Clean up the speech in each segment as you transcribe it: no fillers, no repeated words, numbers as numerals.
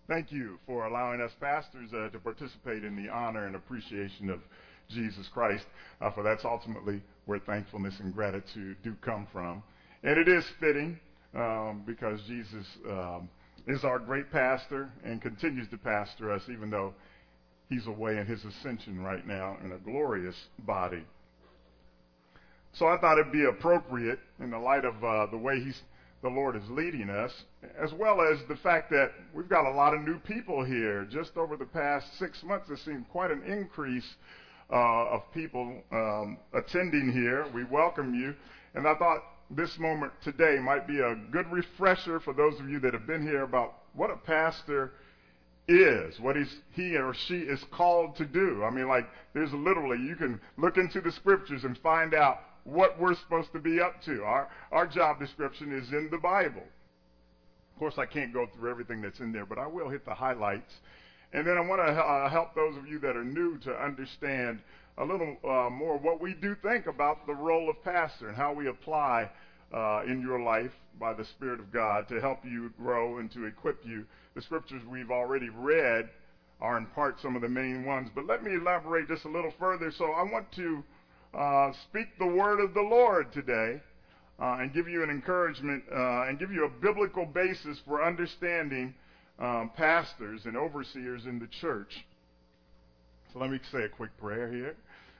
Thank you for allowing us pastors to participate in the honor and appreciation of Jesus Christ, for that's ultimately where thankfulness and gratitude do come from. And it is fitting because Jesus is our great pastor and continues to pastor us, even though he's away in his ascension right now in a glorious body. So I thought it'd be appropriate in the light of the way the Lord is leading us, as well as the fact that we've got a lot of new people here. Just over the past 6 months, there's seen quite an increase of people attending here. We welcome you, and I thought this moment today might be a good refresher for those of you that have been here about what a pastor is, what he or she is called to do. I mean, like, there's literally, you can look into the scriptures and find out what we're supposed to be up to. Our job description is in the Bible. Of course, I can't go through everything that's in there, but I will hit the highlights. And then I want to help those of you that are new to understand a little more what we do think about the role of pastor and how we apply in your life by the Spirit of God to help you grow and to equip you. The scriptures we've already read are in part some of the main ones, but let me elaborate just a little further. So I want to speak the word of the Lord today and give you an encouragement and give you a biblical basis for understanding pastors and overseers in the church. So let me say a quick prayer here.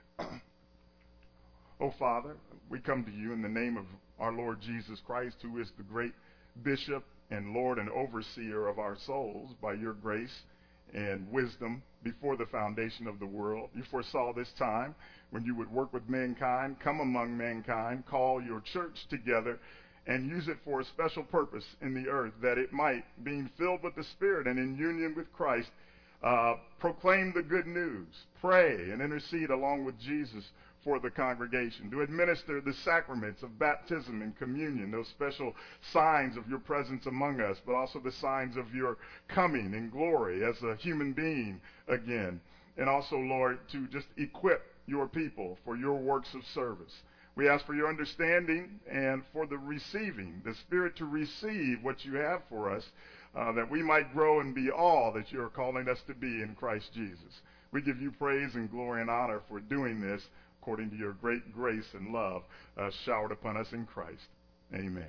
Oh, Father, we come to you in the name of our Lord Jesus Christ, who is the great bishop and Lord and overseer of our souls. By your grace and wisdom before the foundation of the world, you foresaw this time when you would work with mankind, come among mankind, call your church together, and use it for a special purpose in the earth, that it might, being filled with the Spirit and in union with Christ, proclaim the good news, pray and intercede along with Jesus for the congregation, to administer the sacraments of baptism and communion, those special signs of your presence among us, but also the signs of your coming in glory as a human being again. And also, Lord, to just equip your people for your works of service. We ask for your understanding and for the receiving, the Spirit to receive what you have for us, that we might grow and be all that you are calling us to be in Christ Jesus. We give you praise and glory and honor for doing this according to your great grace and love showered upon us in Christ. Amen.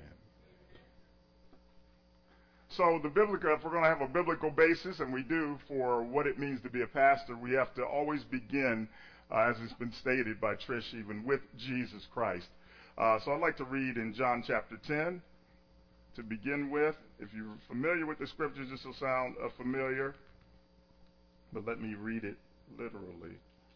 So if we're going to have a biblical basis, and we do, for what it means to be a pastor, we have to always begin, as it's been stated by Trish even, with Jesus Christ. So I'd like to read in John chapter 10 to begin with. If you're familiar with the scriptures, this will sound familiar, but let me read it literally.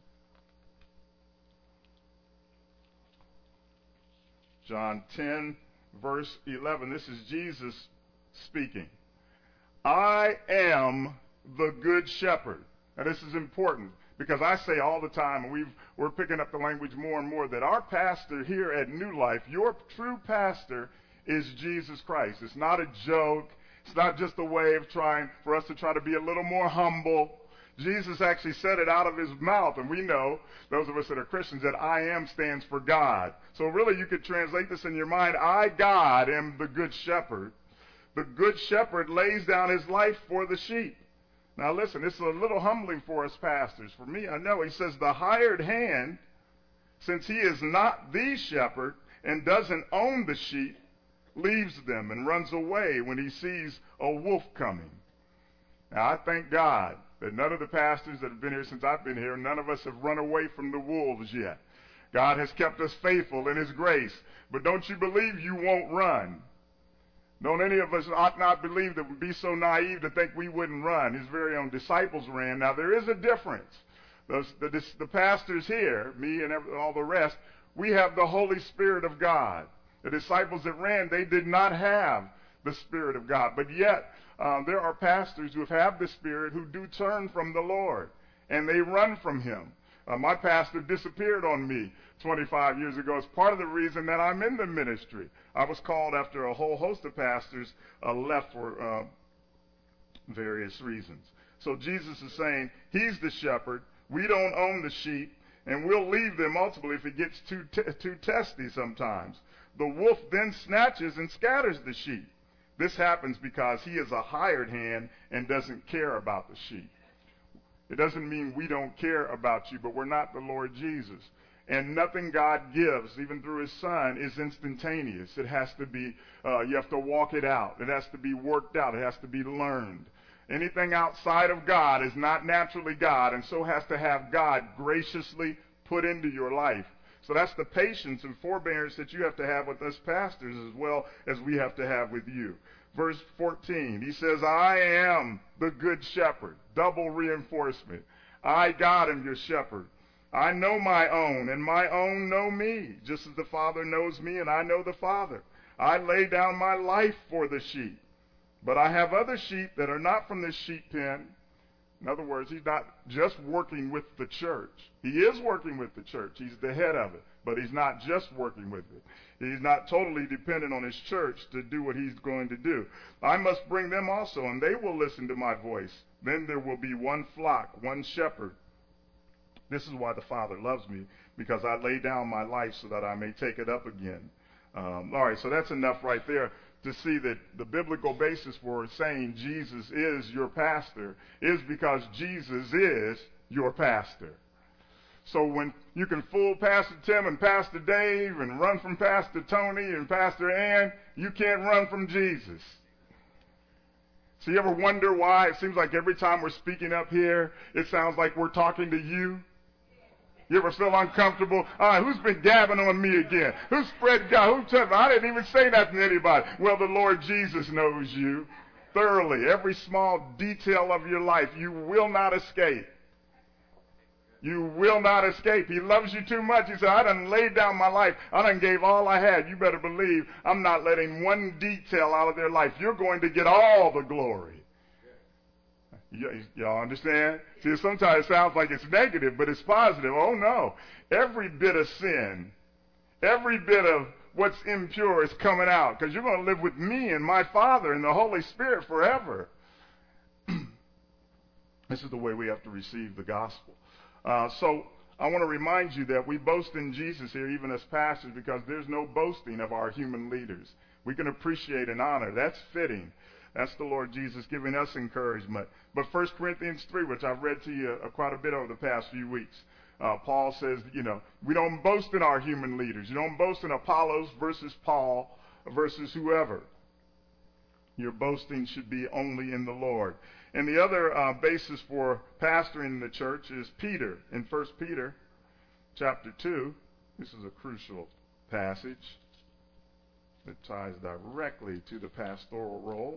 John 10, verse 11. This is Jesus speaking. I am the good shepherd. Now this is important because I say all the time, and we're picking up the language more and more, that our pastor here at New Life, your true pastor, is Jesus Christ. It's not a joke. It's not just a way of trying for us to try to be a little more humble. Jesus actually said it out of his mouth, and we know, those of us that are Christians, that I am stands for God. So really you could translate this in your mind. I, God, am the good shepherd. The good shepherd lays down his life for the sheep. Now listen, this is a little humbling for us pastors. For me, I know. He says the hired hand, since he is not the shepherd and doesn't own the sheep, leaves them and runs away when he sees a wolf coming. Now I thank God that none of the pastors that have been here since I've been here, none of us have run away from the wolves yet. God has kept us faithful in his grace. But don't you believe you won't run. Don't any of us ought not believe that we'd be so naive to think we wouldn't run. His very own disciples ran. Now there is a difference. The pastors here, me and all the rest, we have the Holy Spirit of God. The disciples that ran, they did not have the Spirit of God. But yet, there are pastors who have the Spirit who do turn from the Lord, and they run from him. My pastor disappeared on me 25 years ago. It's part of the reason that I'm in the ministry. I was called after a whole host of pastors left for various reasons. So Jesus is saying he's the shepherd. We don't own the sheep, and we'll leave them ultimately if it gets too testy sometimes. The wolf then snatches and scatters the sheep. This happens because he is a hired hand and doesn't care about the sheep. It doesn't mean we don't care about you, but we're not the Lord Jesus. And nothing God gives, even through his son, is instantaneous. It has to be, you have to walk it out. It has to be worked out. It has to be learned. Anything outside of God is not naturally God, and so has to have God graciously put into your life. So that's the patience and forbearance that you have to have with us pastors as well as we have to have with you. Verse 14, he says, I am the good shepherd. Double reinforcement. I, God, am your shepherd. I know my own, and my own know me, just as the Father knows me, and I know the Father. I lay down my life for the sheep. But I have other sheep that are not from this sheep pen. In other words, he's not just working with the church. He is working with the church. He's the head of it. But he's not just working with it. He's not totally dependent on his church to do what he's going to do. I must bring them also, and they will listen to my voice. Then there will be one flock, one shepherd. This is why the Father loves me, because I lay down my life so that I may take it up again. All right, so that's enough right there to see that the biblical basis for saying Jesus is your pastor is because Jesus is your pastor. So when you can fool Pastor Tim and Pastor Dave and run from Pastor Tony and Pastor Ann, you can't run from Jesus. So you ever wonder why it seems like every time we're speaking up here, it sounds like we're talking to you? You ever feel uncomfortable? All right, who's been gabbing on me again? Who spread God? Who told me? I didn't even say nothing to anybody. Well, the Lord Jesus knows you thoroughly. Every small detail of your life, you will not escape. You will not escape. He loves you too much. He said, I done laid down my life. I done gave all I had. You better believe I'm not letting one detail out of their life. You're going to get all the glory. Y'all understand? See, sometimes it sounds like it's negative, but it's positive. Oh, no. Every bit of sin, every bit of what's impure is coming out, because you're going to live with me and my Father and the Holy Spirit forever. This is the way we have to receive the gospel. So I want to remind you that we boast in Jesus here, even as pastors, because there's no boasting of our human leaders. We can appreciate and honor. That's fitting. That's the Lord Jesus giving us encouragement. But 1 Corinthians 3, which I've read to you quite a bit over the past few weeks, Paul says, we don't boast in our human leaders. You don't boast in Apollos versus Paul versus whoever. Your boasting should be only in the Lord. And the other basis for pastoring the church is Peter. In 1 Peter chapter 2, this is a crucial passage that ties directly to the pastoral role.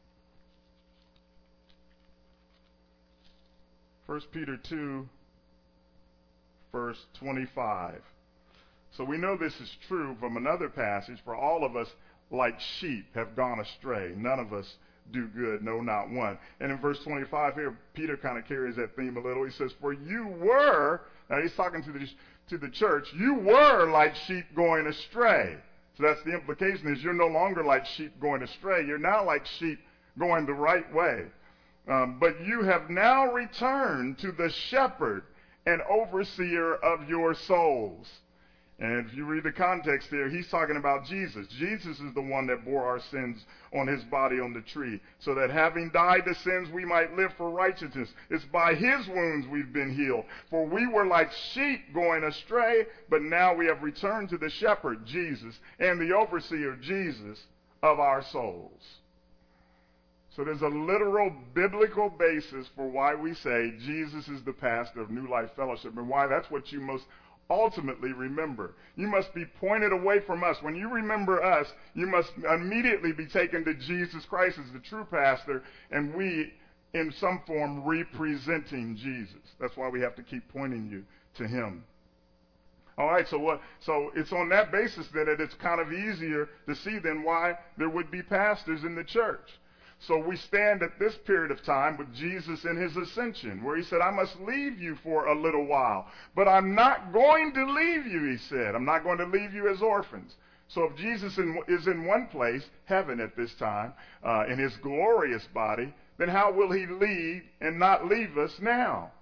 1 Peter 2, verse 25. So we know this is true from another passage. For all of us, like sheep, have gone astray. None of us do good, no, not one. And in verse 25 here, Peter kind of carries that theme a little. He says, for you were, now he's talking to the church, you were like sheep going astray. So that's the implication, is you're no longer like sheep going astray. You're now like sheep going the right way. But you have now returned to the shepherd and overseer of your souls. And if you read the context there, he's talking about Jesus. Jesus is the one that bore our sins on his body on the tree, so that having died to sins, we might live for righteousness. It's by his wounds we've been healed. For we were like sheep going astray, but now we have returned to the shepherd, Jesus, and the overseer, Jesus, of our souls. So there's a literal biblical basis for why we say Jesus is the pastor of New Life Fellowship, and why that's what you most ultimately remember. You must be pointed away from us. When you remember us, you must immediately be taken to Jesus Christ as the true pastor, and we, in some form, representing Jesus. That's why we have to keep pointing you to him. All right, so it's on that basis then that it's kind of easier to see then why there would be pastors in the church. So we stand at this period of time with Jesus in his ascension, where he said, I must leave you for a little while. But I'm not going to leave you, he said. I'm not going to leave you as orphans. So if Jesus is in one place, heaven at this time, in his glorious body, then how will he lead and not leave us now?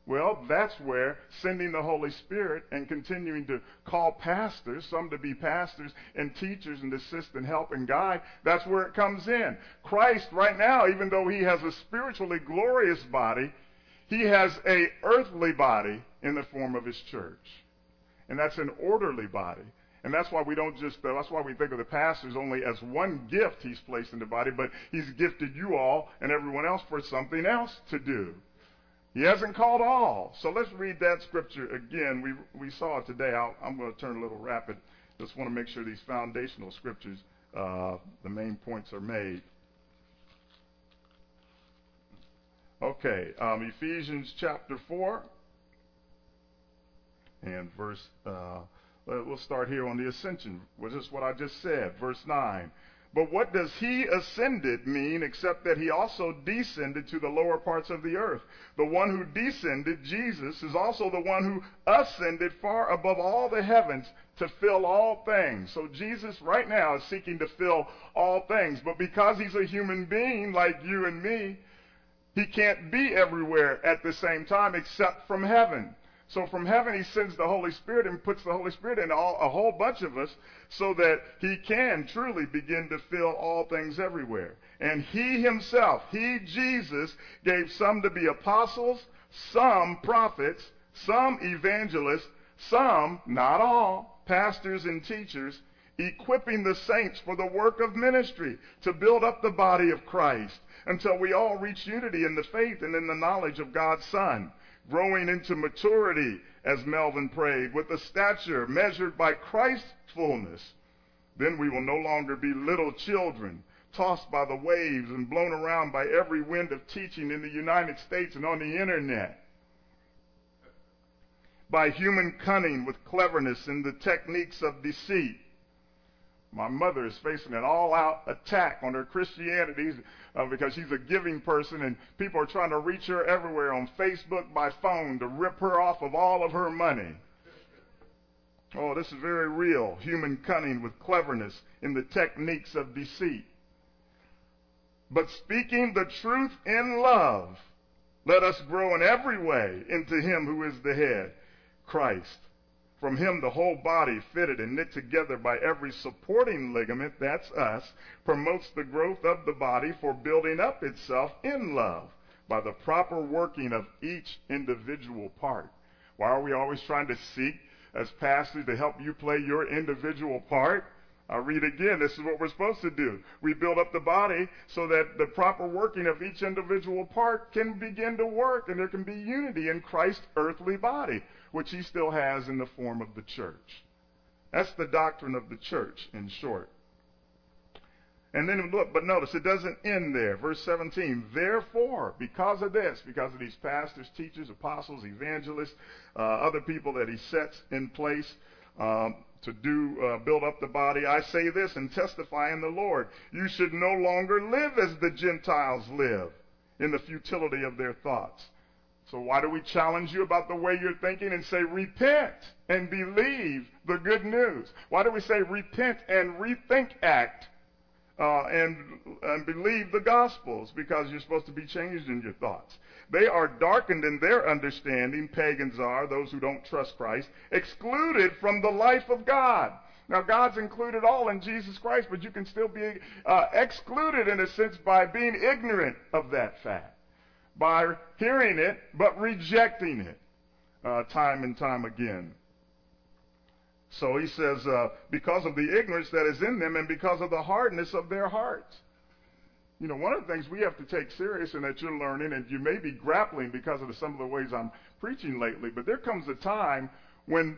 Well, that's where sending the Holy Spirit and continuing to call pastors, some to be pastors and teachers and assist and help and guide, that's where it comes in. Christ right now, even though he has a spiritually glorious body, he has an earthly body in the form of his church. And that's an orderly body. And that's why we that's why we think of the pastors only as one gift he's placed in the body, but he's gifted you all and everyone else for something else to do. He hasn't called all. So let's read that scripture again. We saw it today. I'm going to turn a little rapid. Just want to make sure these foundational scriptures, the main points are made. Okay, Ephesians chapter 4 and verse, we'll start here on the ascension, which is what I just said, verse 9. But what does he ascended mean except that he also descended to the lower parts of the earth? The one who descended, Jesus, is also the one who ascended far above all the heavens to fill all things. So Jesus right now is seeking to fill all things. But because he's a human being like you and me, he can't be everywhere at the same time except from heaven. So from heaven he sends the Holy Spirit and puts the Holy Spirit in a whole bunch of us so that he can truly begin to fill all things everywhere. And he himself, he, Jesus, gave some to be apostles, some prophets, some evangelists, some, not all, pastors and teachers, equipping the saints for the work of ministry to build up the body of Christ until we all reach unity in the faith and in the knowledge of God's Son, growing into maturity, as Melvin prayed, with a stature measured by Christ's fullness. Then we will no longer be little children, tossed by the waves and blown around by every wind of teaching in the United States and on the internet, by human cunning with cleverness and the techniques of deceit. My mother is facing an all-out attack on her Christianity because she's a giving person, and people are trying to reach her everywhere on Facebook, by phone, to rip her off of all of her money. Oh, this is very real. Human cunning with cleverness in the techniques of deceit. But speaking the truth in love, let us grow in every way into him who is the head, Christ. From him the whole body, fitted and knit together by every supporting ligament, that's us, promotes the growth of the body for building up itself in love by the proper working of each individual part. Why are we always trying to seek, as pastors, to help you play your individual part? I'll read again. This is what we're supposed to do. We build up the body so that the proper working of each individual part can begin to work, and there can be unity in Christ's earthly body, which he still has in the form of the church. That's the doctrine of the church, in short. And then look, but notice, it doesn't end there. Verse 17, therefore, because of this, because of these pastors, teachers, apostles, evangelists, other people that he sets in place to build up the body, I say this and testify in the Lord, you should no longer live as the Gentiles live, in the futility of their thoughts. So why do we challenge you about the way you're thinking and say repent and believe the good news? Why do we say repent and rethink act and believe the Gospels? Because you're supposed to be changed in your thoughts. They are darkened in their understanding, pagans are, those who don't trust Christ, excluded from the life of God. Now, God's included all in Jesus Christ, but you can still be excluded in a sense by being ignorant of that fact, by hearing it but rejecting it time and time again. So he says, because of the ignorance that is in them and because of the hardness of their hearts. You know, one of the things we have to take serious and that you're learning, and you may be grappling because of some of the ways I'm preaching lately, but there comes a time when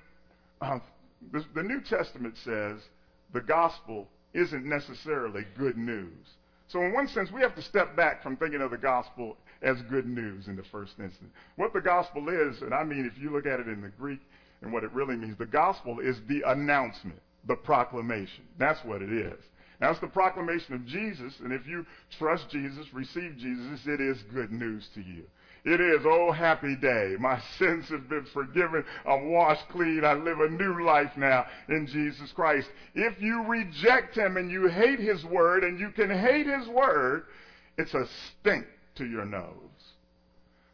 the New Testament says the gospel isn't necessarily good news. So in one sense, we have to step back from thinking of the gospel as good news in the first instance. What the gospel is, and I mean if you look at it in the Greek and what it really means, the gospel is the announcement, the proclamation. That's what it is. That's the proclamation of Jesus, and if you trust Jesus, receive Jesus, it is good news to you. It is, oh, happy day. My sins have been forgiven. I'm washed clean. I live a new life now in Jesus Christ. If you reject him and you hate his word, and you can hate his word, it's a stink to your nose.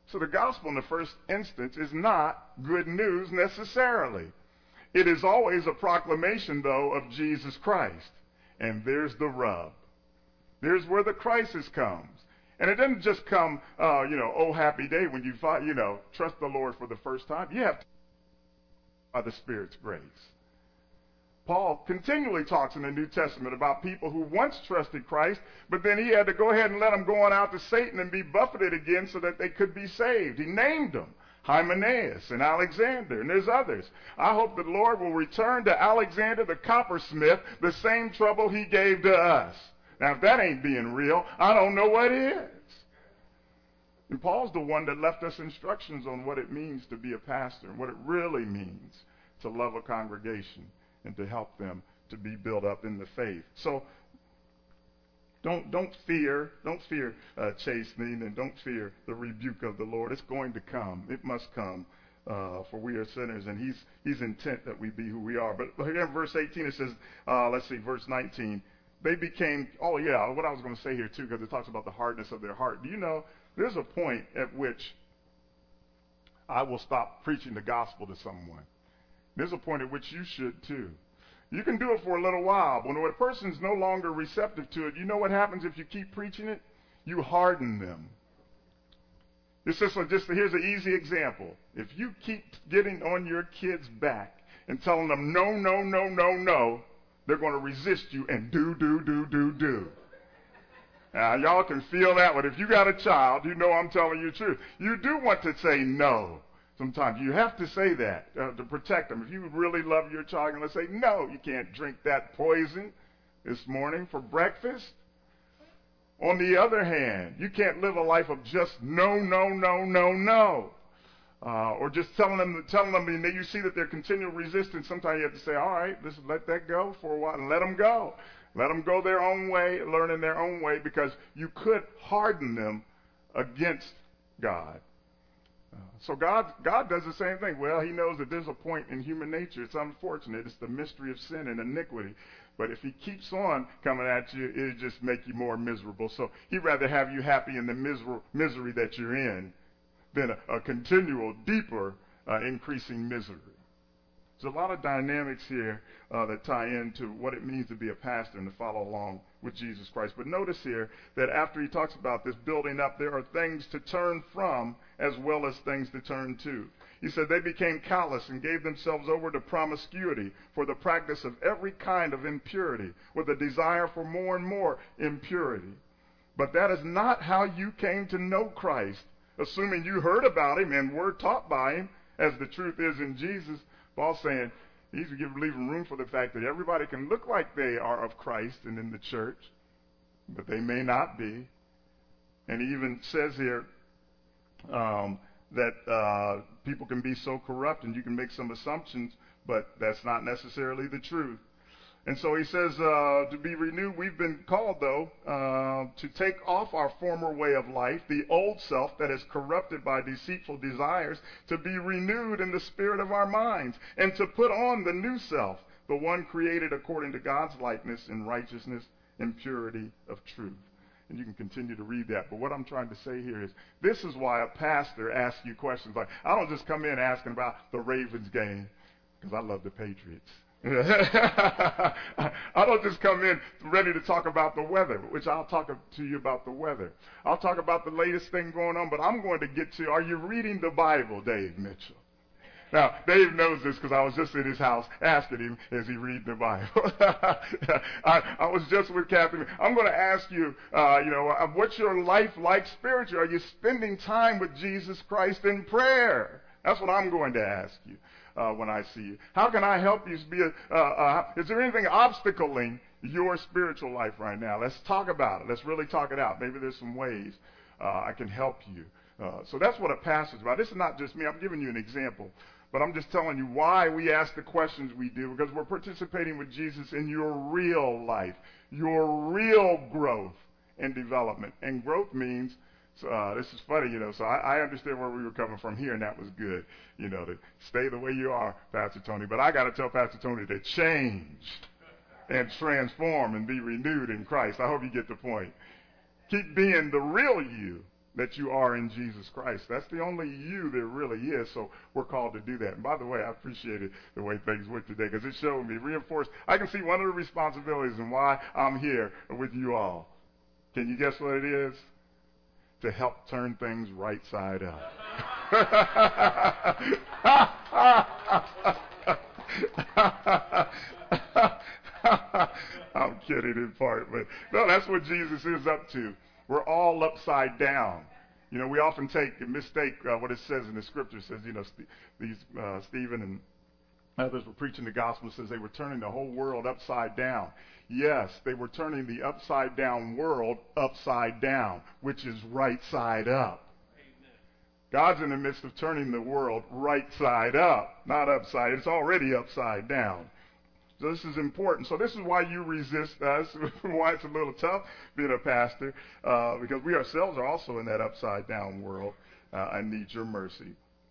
So the gospel in the first instance is not good news necessarily. It is always a proclamation, though, of Jesus Christ. And there's the rub. There's where the crisis comes. And it doesn't just come, oh, happy day when you trust the Lord for the first time. You have to by the Spirit's grace. Paul continually talks in the New Testament about people who once trusted Christ, but then he had to go ahead and let them go on out to Satan and be buffeted again so that they could be saved. He named them Hymenaeus and Alexander, and there's others. I hope the Lord will return to Alexander the coppersmith the same trouble he gave to us. Now, if that ain't being real, I don't know what is. And Paul's the one that left us instructions on what it means to be a pastor and what it really means to love a congregation and to help them to be built up in the faith. So don't fear chastening, and don't fear the rebuke of the Lord. It's going to come. It must come, for we are sinners, and He's intent that we be who we are. But here in verse 18 it says, verse 19, they became. Oh yeah, what I was going to say here too, because it talks about the hardness of their heart. Do you know there's a point at which I will stop preaching the gospel to someone? There's a point at which you should too. You can do it for a little while, but when a person's no longer receptive to it, you know what happens if you keep preaching it? You harden them. Here's an easy example. If you keep getting on your kids' back and telling them no, no, no, no, no, they're going to resist you and do. Now, y'all can feel that one. If you got a child, you know I'm telling you the truth. You do want to say no. Sometimes you have to say that to protect them. If you really love your child, you're going to say, no, you can't drink that poison this morning for breakfast. On the other hand, you can't live a life of just no, no, no, no, no. Or just telling them, and then you see that they're continual resistance. Sometimes you have to say, all right, let's let that go for a while and let them go. Let them go their own way, learn in their own way, because you could harden them against God. So God does the same thing. Well, He knows that there's a point in human nature. It's unfortunate. It's the mystery of sin and iniquity. But if He keeps on coming at you, it'll just make you more miserable. So He'd rather have you happy in the misery that you're in than a continual, deeper, increasing misery. There's a lot of dynamics here that tie into what it means to be a pastor and to follow along with Jesus Christ. But notice here that after he talks about this building up, there are things to turn from as well as things to turn to. He said they became callous and gave themselves over to promiscuity for the practice of every kind of impurity, with a desire for more and more impurity. But that is not how you came to know Christ, assuming you heard about Him and were taught by Him, as the truth is in Jesus. Paul's saying he's leaving room for the fact that everybody can look like they are of Christ and in the church, but they may not be. And he even says here that people can be so corrupt and you can make some assumptions, but that's not necessarily the truth. And so he says to be renewed, we've been called, though, to take off our former way of life, the old self that is corrupted by deceitful desires, to be renewed in the spirit of our minds, and to put on the new self, the one created according to God's likeness in righteousness and purity of truth. And you can continue to read that. But what I'm trying to say here is this is why a pastor asks you questions like, I don't just come in asking about the Ravens game, because I love the Patriots. I don't just come in ready to talk about the weather, which I'll talk to you about the weather. I'll talk about the latest thing going on, but I'm going to get to, are you reading the Bible, Dave Mitchell? Now, Dave knows this because I was just in his house asking him, is he reading the Bible? I was just with Kathy. I'm going to ask you, what's your life like spiritually? Are you spending time with Jesus Christ in prayer? That's what I'm going to ask you. When I see you. How can I help you be is there anything obstacling your spiritual life right now? Let's talk about it. Let's really talk it out. Maybe there's some ways I can help you. So that's what a pastor's about. This is not just me. I'm giving you an example. But I'm just telling you why we ask the questions we do, because we're participating with Jesus in your real life, your real growth and development. And growth means this is funny, so I understand where we were coming from here, and that was good, to stay the way you are, Pastor Tony. But I got to tell Pastor Tony to change and transform and be renewed in Christ. I hope you get the point. Keep being the real you, that you are in Jesus Christ. That's the only you there really is, so we're called to do that. And by the way, I appreciated the way things went today because it showed me, reinforced. I can see one of the responsibilities and why I'm here with you all. Can you guess what it is? To help turn things right side up. I'm kidding in part, but no, that's what Jesus is up to. We're all upside down. You know, we often mistake what it says in the scripture. It says, you know, Stephen and others were preaching the gospel. It says they were turning the whole world upside down. Yes, they were turning the upside down world upside down, which is right side up. God's in the midst of turning the world right side up, not upside. It's already upside down. So this is important. So this is why you resist us, why it's a little tough being a pastor, because we ourselves are also in that upside down world and need your mercy.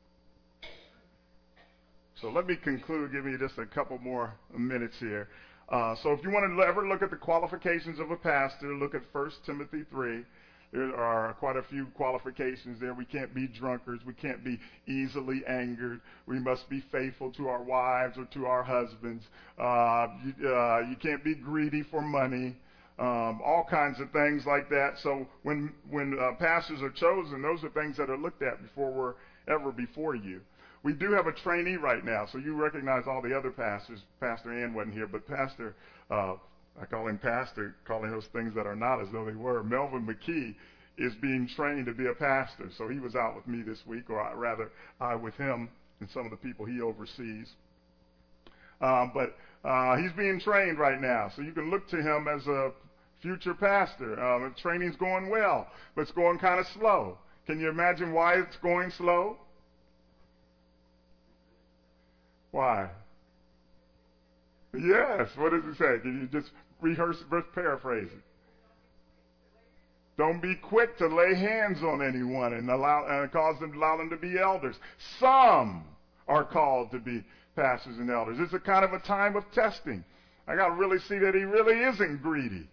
So let me conclude, give me just a couple more minutes here. So if you want to ever look at the qualifications of a pastor, look at 1 Timothy 3. There are quite a few qualifications there. We can't be drunkards. We can't be easily angered. We must be faithful to our wives or to our husbands. You can't be greedy for money. All kinds of things like that. So when pastors are chosen, those are things that are looked at before we're ever before you. We do have a trainee right now, so you recognize all the other pastors. Pastor Ann wasn't here, but Pastor, I call him Pastor, calling those things that are not as though they were. Melvin McKee is being trained to be a pastor, so he was out with me this week, or rather, I with him and some of the people he oversees. But he's being trained right now, so you can look to him as a future pastor. The training's going well, but it's going kind of slow. Can you imagine why it's going slow? Why? Yes. What does it say? Can you just paraphrase it? Don't be quick to lay hands on anyone and allow them to be elders. Some are called to be pastors and elders. It's a kind of a time of testing. I got to really see that he really isn't greedy.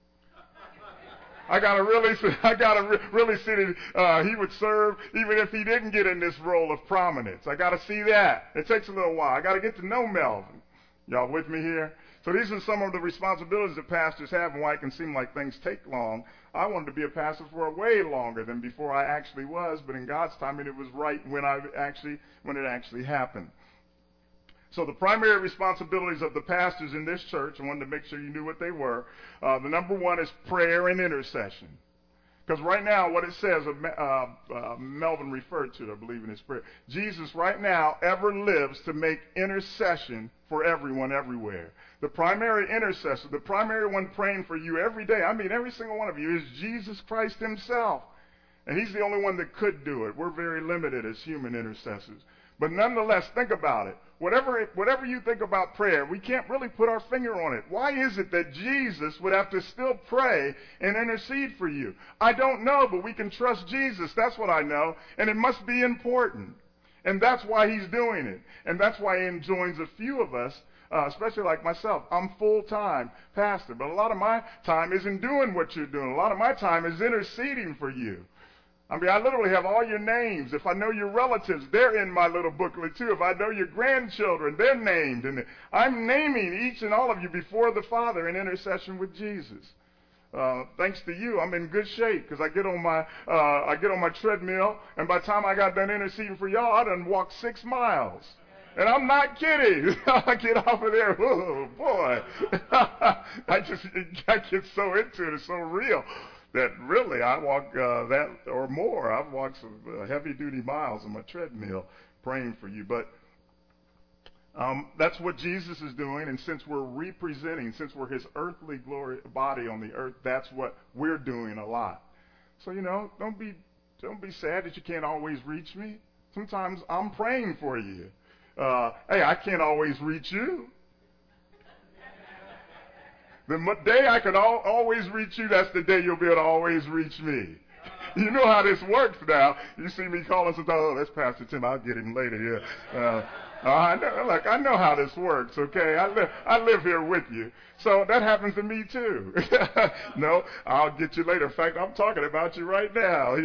I got to really see that he would serve even if he didn't get in this role of prominence. I got to see that. It takes a little while. I got to get to know Melvin. Y'all with me here? So these are some of the responsibilities that pastors have and why it can seem like things take long. I wanted to be a pastor for way longer than before I actually was, but in God's timing it was right when it actually happened. So the primary responsibilities of the pastors in this church, I wanted to make sure you knew what they were. The number one is prayer and intercession. Because right now, what it says, Melvin referred to it, I believe, in his prayer. Jesus right now ever lives to make intercession for everyone everywhere. The primary intercessor, the primary one praying for you every day, I mean every single one of you, is Jesus Christ himself. And he's the only one that could do it. We're very limited as human intercessors. But nonetheless, think about it. Whatever you think about prayer, we can't really put our finger on it. Why is it that Jesus would have to still pray and intercede for you? I don't know, but we can trust Jesus. That's what I know. And it must be important. And that's why he's doing it. And that's why he enjoins a few of us, especially like myself. I'm full-time pastor, but a lot of my time isn't doing what you're doing. A lot of my time is interceding for you. I mean, I literally have all your names. If I know your relatives, they're in my little booklet too. If I know your grandchildren, they're named. And I'm naming each and all of you before the Father in intercession with Jesus. Thanks to you, I'm in good shape because I get on my treadmill, and by the time I got done interceding for y'all, I done walked 6 miles. And I'm not kidding. I get off of there, oh boy. I get so into it. It's so real. That really, I walk that or more. I've walked some heavy-duty miles on my treadmill praying for you. But that's what Jesus is doing, and since we're his earthly glory body on the earth, that's what we're doing a lot. So, don't be sad that you can't always reach me. Sometimes I'm praying for you. Hey, I can't always reach you. The day I can always reach you, that's the day you'll be able to always reach me. You know how this works now. You see me calling sometimes, oh, that's Pastor Tim. I'll get him later. Yeah. I know how this works, okay? I live here with you. So that happens to me too. No, I'll get you later. In fact, I'm talking about you right now,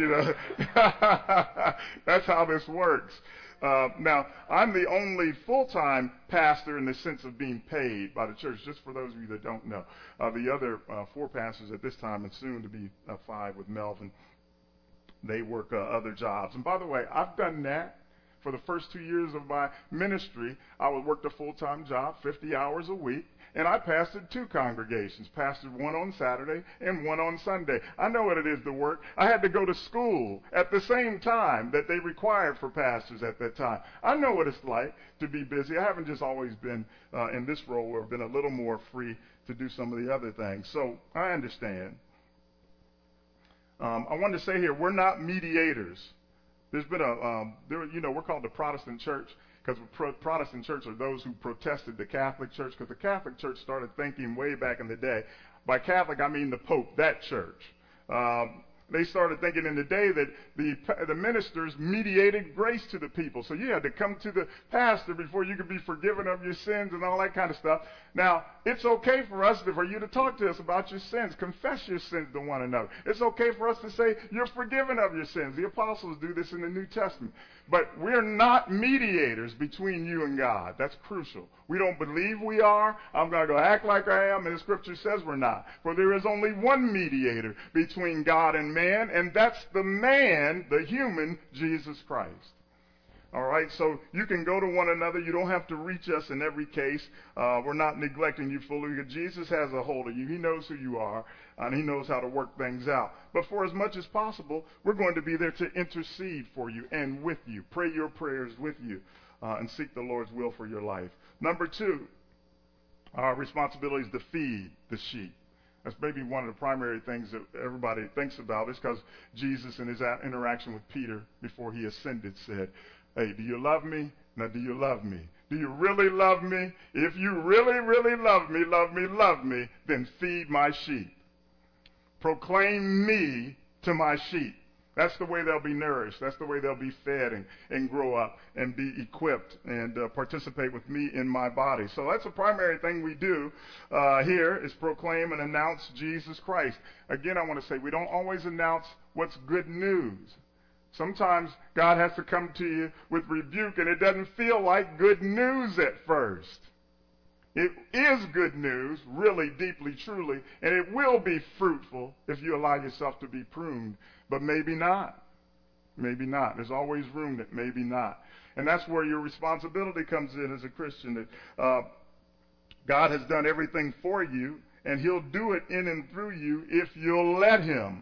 That's how this works. Now, I'm the only full-time pastor in the sense of being paid by the church, just for those of you that don't know. The other 4 pastors at this time, and soon to be 5 with Melvin, they work other jobs. And by the way, I've done that. For the first 2 years of my ministry, I would work a full-time job, 50 hours a week, and I pastored 2 congregations, pastored one on Saturday and one on Sunday. I know what it is to work. I had to go to school at the same time that they required for pastors at that time. I know what it's like to be busy. I haven't just always been in this role where I've been a little more free to do some of the other things. So I understand. I wanted to say here, we're not mediators. There's been we're called the Protestant church because Protestant church are those who protested the Catholic church, because the Catholic church started thinking way back in the day. By Catholic, I mean the Pope, that church. They started thinking in the day that the ministers mediated grace to the people. So you had to come to the pastor before you could be forgiven of your sins and all that kind of stuff. Now, it's okay for you to talk to us about your sins. Confess your sins to one another. It's okay for us to say you're forgiven of your sins. The apostles do this in the New Testament. But we're not mediators between you and God. That's crucial. We don't believe we are. I'm going to go act like I am, and the scripture says we're not. For there is only one mediator between God and man, and that's the man, the human, Jesus Christ. All right, so you can go to one another. You don't have to reach us in every case. We're not neglecting you fully. Jesus has a hold of you. He knows who you are, and he knows how to work things out. But for as much as possible, we're going to be there to intercede for you and with you, pray your prayers with you, and seek the Lord's will for your life. Number 2, our responsibility is to feed the sheep. That's maybe one of the primary things that everybody thinks about. It's because Jesus, in his interaction with Peter before he ascended, said, hey, do you love me? Now, do you love me? Do you really love me? If you really, really love me, then feed my sheep. Proclaim me to my sheep. That's the way they'll be nourished. That's the way they'll be fed and grow up and be equipped and participate with me in my body. So that's a primary thing we do here is proclaim and announce Jesus Christ. Again, I want to say we don't always announce what's good news. Sometimes God has to come to you with rebuke, and it doesn't feel like good news at first. It is good news, really, deeply, truly, and it will be fruitful if you allow yourself to be pruned, but maybe not. Maybe not. There's always room that maybe not. And that's where your responsibility comes in as a Christian, that God has done everything for you, and he'll do it in and through you if you'll let him.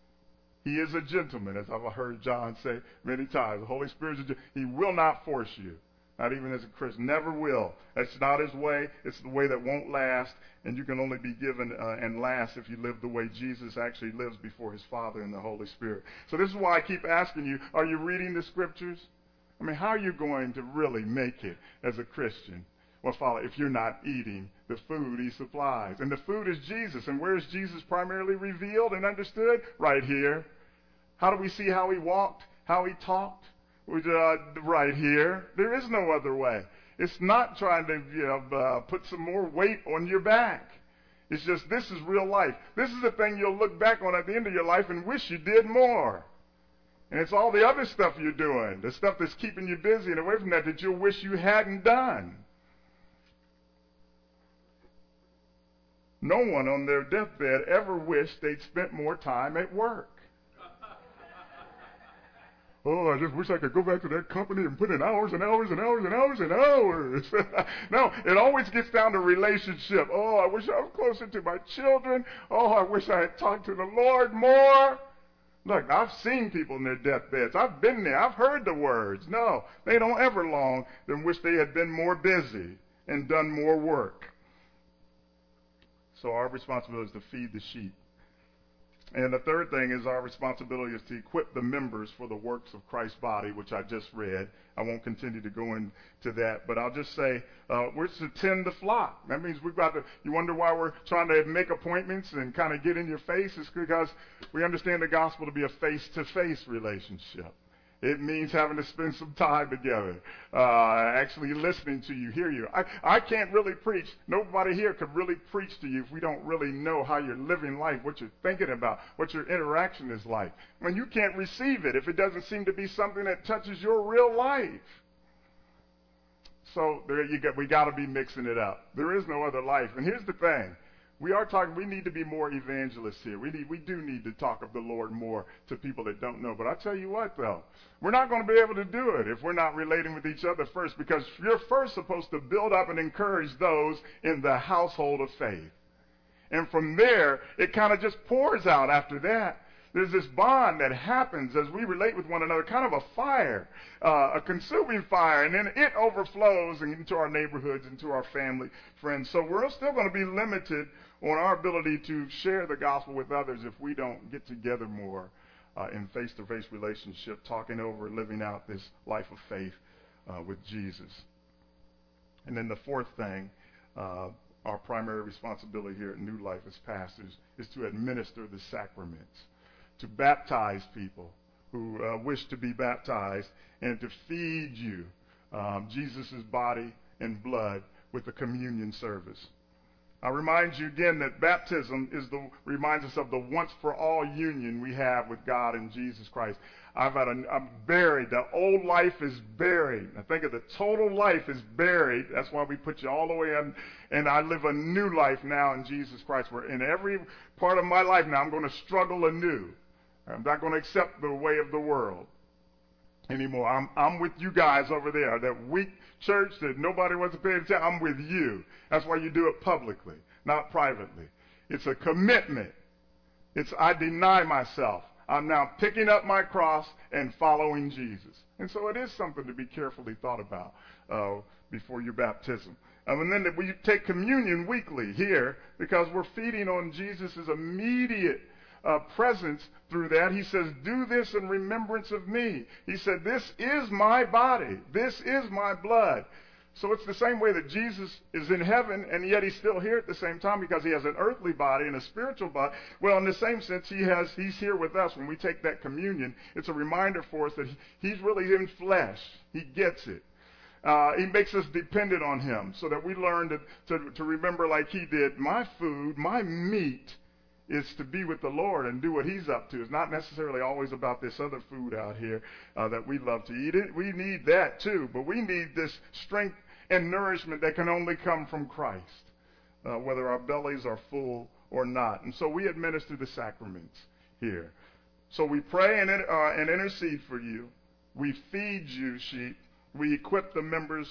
He is a gentleman, as I've heard John say many times. The Holy Spirit is a gentleman. He will not force you, not even as a Christian. Never will. That's not his way. It's the way that won't last, and you can only be given and last if you live the way Jesus actually lives before his Father and the Holy Spirit. So this is why I keep asking you, are you reading the Scriptures? I mean, how are you going to really make it as a Christian? Well, Father, if you're not eating the food he supplies. And the food is Jesus. And where is Jesus primarily revealed and understood? Right here. How do we see how he walked, how he talked? Right here. There is no other way. It's not trying to put some more weight on your back. It's just this is real life. This is the thing you'll look back on at the end of your life and wish you did more. And it's all the other stuff you're doing, the stuff that's keeping you busy and away from that you'll wish you hadn't done. No one on their deathbed ever wished they'd spent more time at work. Oh, I just wish I could go back to that company and put in hours and hours and hours and hours and hours. No, it always gets down to relationship. Oh, I wish I was closer to my children. Oh, I wish I had talked to the Lord more. Look, I've seen people in their deathbeds. I've been there. I've heard the words. No, they don't ever long than wish they had been more busy and done more work. So our responsibility is to feed the sheep. And the third thing is our responsibility is to equip the members for the works of Christ's body, which I just read. I won't continue to go into that, but I'll just say we're to tend the flock. That means we've got to, you wonder why we're trying to make appointments and kind of get in your face? It's because we understand the gospel to be a face-to-face relationship. It means having to spend some time together, actually listening to you, hear you. I can't really preach. Nobody here could really preach to you if we don't really know how you're living life, what you're thinking about, what your interaction is like. When you can't receive it if it doesn't seem to be something that touches your real life. So we got to be mixing it up. There is no other life. And here's the thing. We need to be more evangelists here. We do need to talk of the Lord more to people that don't know. But I tell you what, though, we're not going to be able to do it if we're not relating with each other first, because you're first supposed to build up and encourage those in the household of faith. And from there, it kind of just pours out after that. There's this bond that happens as we relate with one another, kind of a fire, a consuming fire, and then it overflows into our neighborhoods, into our family, friends. So we're still going to be limited on our ability to share the gospel with others if we don't get together more in face-to-face relationship, talking over, living out this life of faith with Jesus. And then the fourth thing, our primary responsibility here at New Life as pastors is to administer the sacraments, to baptize people who wish to be baptized, and to feed you Jesus' body and blood with the communion service. I remind you again that baptism reminds us of the once-for-all union we have with God and Jesus Christ. I'm buried. The old life is buried. I think of the total life is buried. That's why we put you all the way in. And I live a new life now in Jesus Christ. Where in every part of my life now, I'm going to struggle anew. I'm not going to accept the way of the world anymore. I'm with you guys over there, that weak church that nobody wants to pay attention. I'm with you. That's why you do it publicly, not privately. It's a commitment. I deny myself. I'm now picking up my cross and following Jesus. And so it is something to be carefully thought about before your baptism. And then we take communion weekly here because we're feeding on Jesus' immediate presence through that. He says, do this in remembrance of me. He said, this is my body. This is my blood. So it's the same way that Jesus is in heaven, and yet he's still here at the same time because he has an earthly body and a spiritual body. Well, in the same sense, he's here with us when we take that communion. It's a reminder for us that he's really in flesh. He gets it. He makes us dependent on him so that we learn to remember like he did, my food, my meat is to be with the Lord and do what he's up to. It's not necessarily always about this other food out here that we love to eat. We need that too, but we need this strength and nourishment that can only come from Christ, whether our bellies are full or not. And so we administer the sacraments here. So we pray and intercede for you. We feed you, sheep. We equip the members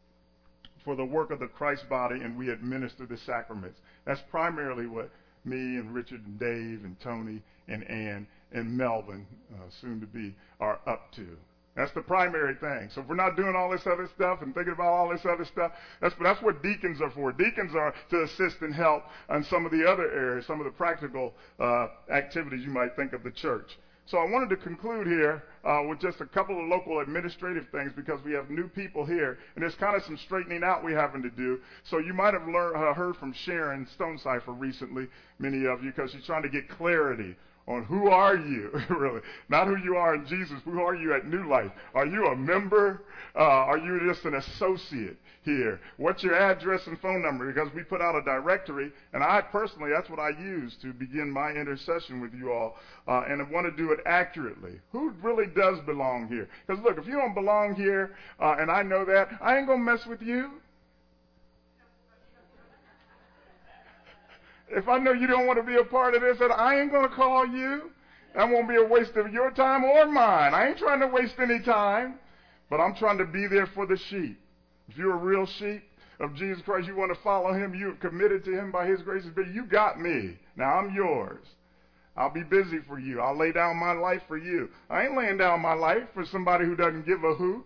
for the work of the Christ body, and we administer the sacraments. That's primarily what me and Richard and Dave and Tony and Ann and Melvin, soon to be, are up to. That's the primary thing. So if we're not doing all this other stuff and thinking about all this other stuff, that's what deacons are for. Deacons are to assist and help on some of the other areas, some of the practical activities you might think of the church. So I wanted to conclude here with just a couple of local administrative things because we have new people here, and there's kind of some straightening out we're having to do. So you might have heard from Sharon Stonecipher recently, many of you, because she's trying to get clarity on who are you, really. Not who you are in Jesus. Who are you at New Life? Are you a member? Are you just an associate here? What's your address and phone number? Because we put out a directory, and I personally, that's what I use to begin my intercession with you all, and I want to do it accurately. Who really does belong here? Because look, if you don't belong here, and I know that, I ain't going to mess with you. If I know you don't want to be a part of this, then I ain't going to call you. That won't be a waste of your time or mine. I ain't trying to waste any time, but I'm trying to be there for the sheep. If you're a real sheep of Jesus Christ, you want to follow him, you're committed to him by his grace, you got me. Now I'm yours. I'll be busy for you. I'll lay down my life for you. I ain't laying down my life for somebody who doesn't give a hoot.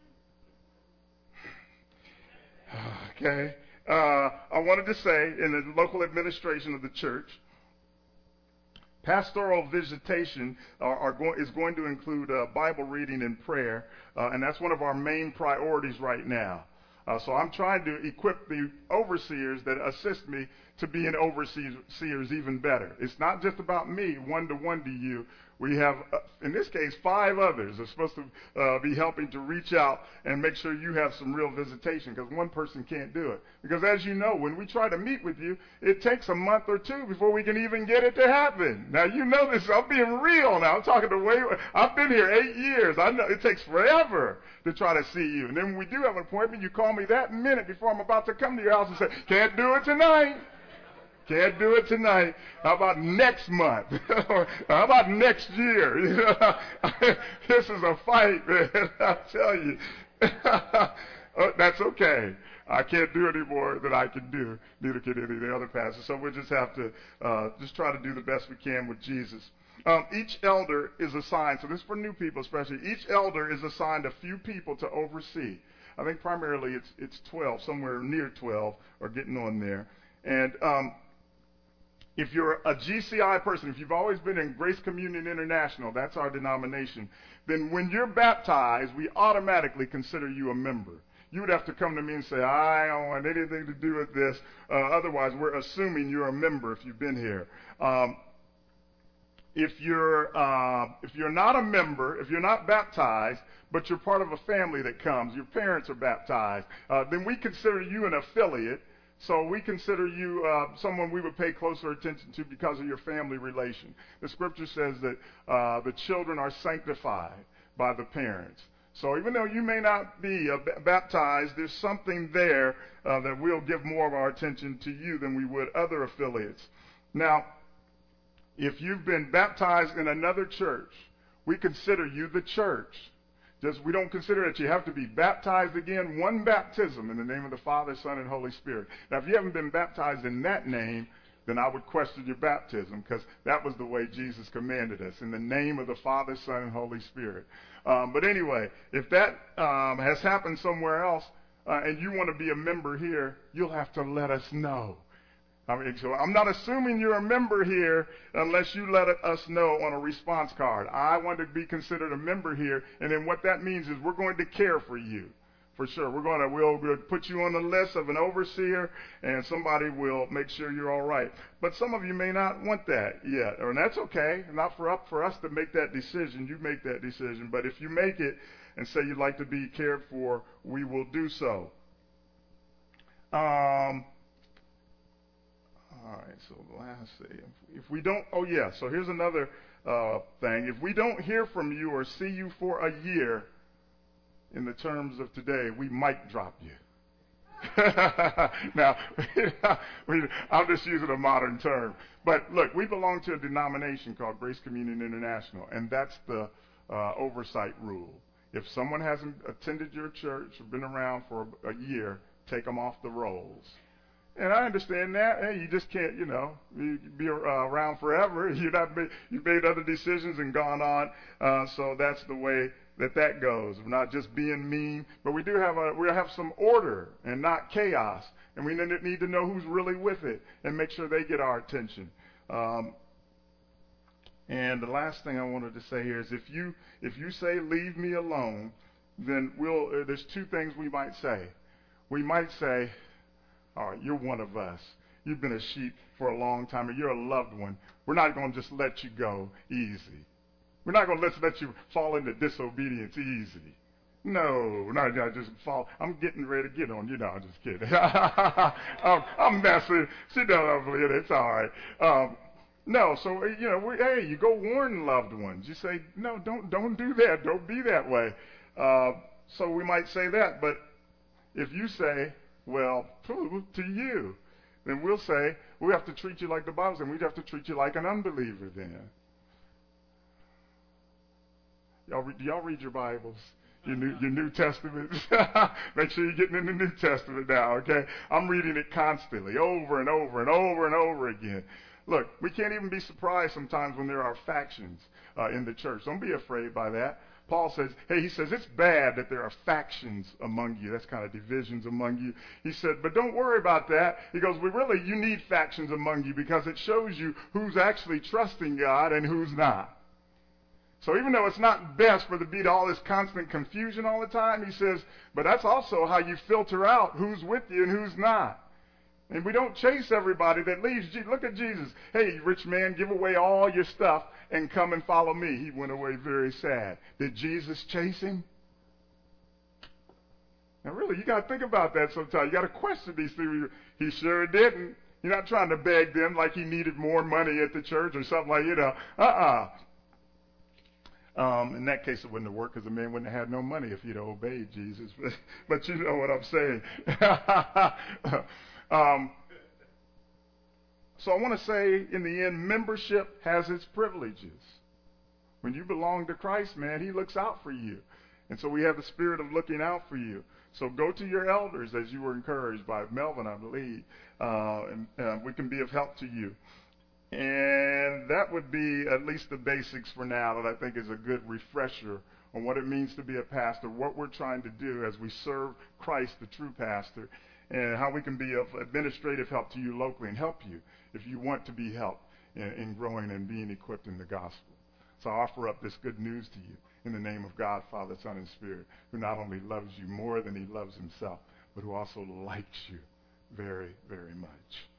Okay. I wanted to say, in the local administration of the church, Pastoral visitation is going to include Bible reading and prayer, and that's one of our main priorities right now. So I'm trying to equip the overseers that assist me to being overseers even better. It's not just about me, one-to-one to you. We have, in this case, 5 others are supposed to be helping to reach out and make sure you have some real visitation, because one person can't do it. Because as you know, when we try to meet with you, it takes a month or 2 before we can even get it to happen. Now, you know this. I'm being real now. I'm talking to I've been here 8 years. I know it takes forever to try to see you. And then when we do have an appointment, you call me that minute before I'm about to come to your house and say, can't do it tonight. Can't do it tonight. How about next month? How about next year? You know, this is a fight, man. I tell you. That's okay. I can't do any more than I can do. Neither can any of the other pastors. So we'll just have to just try to do the best we can with Jesus. Each elder is assigned, so this is for new people especially, each elder is assigned a few people to oversee. I think primarily it's 12, somewhere near 12, or getting on there. And if you're a GCI person, if you've always been in Grace Communion International, that's our denomination, then when you're baptized, we automatically consider you a member. You would have to come to me and say, I don't want anything to do with this. Otherwise, we're assuming you're a member if you've been here. If you're not a member, if you're not baptized, but you're part of a family that comes, your parents are baptized, then we consider you an affiliate. So we consider you someone we would pay closer attention to because of your family relation. The scripture says that the children are sanctified by the parents. So even though you may not be baptized, there's something there that we'll give more of our attention to you than we would other affiliates. Now, if you've been baptized in another church, we consider you the church. We don't consider that you have to be baptized again. One baptism in the name of the Father, Son, and Holy Spirit. Now, if you haven't been baptized in that name, then I would question your baptism, because that was the way Jesus commanded us, in the name of the Father, Son, and Holy Spirit. But anyway, if that has happened somewhere else and you want to be a member here, you'll have to let us know. So I'm not assuming you're a member here unless you let us know on a response card. I want to be considered a member here, and then what that means is we're going to care for you, for sure. We'll put you on the list of an overseer, and somebody will make sure you're all right. But some of you may not want that yet, and that's okay. Not for us to make that decision. You make that decision. But if you make it and say you'd like to be cared for, we will do so. All right, so lastly, if we don't, so here's another thing. If we don't hear from you or see you for a year, in the terms of today, we might drop you. Now, I'm just using a modern term. But look, we belong to a denomination called Grace Communion International, and that's the oversight rule. If someone hasn't attended your church or been around for a year, take them off the rolls. And I understand that. Hey, you just can't, be around forever. You've made other decisions and gone on. So that's the way that goes. We're not just being mean, but we have some order and not chaos. And we need to know who's really with it and make sure they get our attention. And the last thing I wanted to say here is if you say leave me alone, then there's 2 things we might say. We might say, all right, you're one of us. You've been a sheep for a long time, and you're a loved one. We're not going to just let you go easy. We're not going to let you fall into disobedience easy. No, not just fall. I'm getting ready to get on you. No, I'm just kidding. I'm messing. She don't believe it. It's all right. No, so, hey, you go warn loved ones. You say, no, don't do that. Don't be that way. So we might say that, but if you say, well, to you, then we'll say, we have to treat you like the Bible says, and we'd have to treat you like an unbeliever then. Do y'all read your Bibles? Your New Testament? Make sure you're getting in the New Testament now, okay? I'm reading it constantly, over and over and over and over again. Look, we can't even be surprised sometimes when there are factions in the church. Don't be afraid by that. Paul says, hey, he says, it's bad that there are factions among you. That's kind of divisions among you. He said, but don't worry about that. He goes, you need factions among you because it shows you who's actually trusting God and who's not. So even though it's not best for there to be all this constant confusion all the time, he says, but that's also how you filter out who's with you and who's not. And we don't chase everybody that leaves. Look at Jesus. Hey, rich man, give away all your stuff and come and follow me. He went away very sad. Did Jesus chase him? Now, really, you got to think about that sometimes. You got to question these things. He sure didn't. You're not trying to beg them like he needed more money at the church or something like, in that case, it wouldn't have worked because the man wouldn't have had no money if he'd obeyed Jesus. But you know what I'm saying. So I want to say, in the end, membership has its privileges. When you belong to Christ, man, he looks out for you. And so we have the spirit of looking out for you. So go to your elders, as you were encouraged by Melvin, I believe, and we can be of help to you. And that would be at least the basics for now that I think is a good refresher on what it means to be a pastor, what we're trying to do as we serve Christ, the true pastor, and how we can be of administrative help to you locally and help you if you want to be helped in growing and being equipped in the gospel. So I offer up this good news to you in the name of God, Father, Son, and Spirit, who not only loves you more than he loves himself, but who also likes you very, very much.